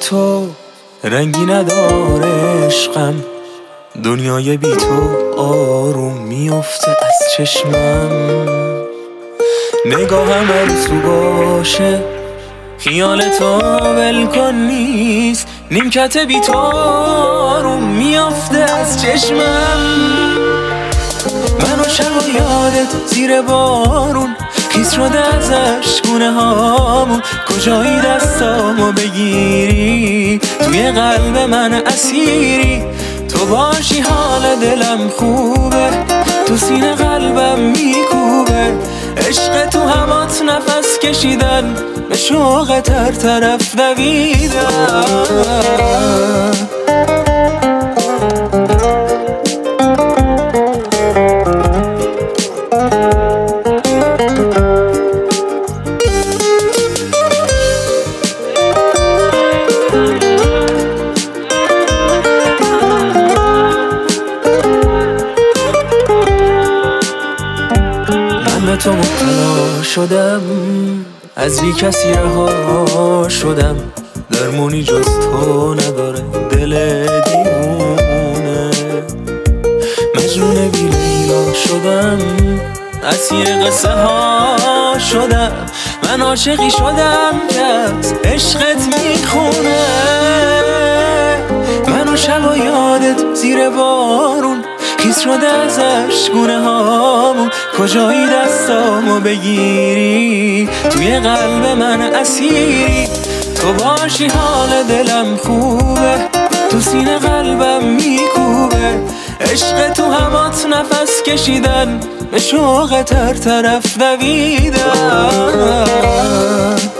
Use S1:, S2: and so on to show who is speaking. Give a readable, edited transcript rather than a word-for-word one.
S1: تو رنگی نداره عشقم، دنیای بی تو آروم میفته از چشمم. نگاهم ارزو باشه خیال تو ولکن نیست، نیمکت بی تو آروم میفته از چشمم. منو شب و یادت زیر بارون خیس شده ازش گونه هامون، کجایی دستامو بگیری توی قلب من اسیری. تو باشی حال دلم خوبه، تو سینه قلبم میکوبه. عشق تو هوات نفس کشیدن، به شوق تر طرف دویدن. من به تو مبتلا شدم، از بی کسی رها شدم. درمونی جز تو نداره دل دیوونه. مجنون بی لیلا شدم، اسیر قصه ها شدم. من عاشقی شدم که از عشقت میخونه. منو شب و یادت زیر بارون خیس شده ازش گونه هامون، کجایی دستامو بگیری توی قلب من اسیری. تو باشی حال دلم خوبه، تو سینه قلبم میکوبه. عشق تو هوات نفس کشیدن، به شوق تر طرف دویدن.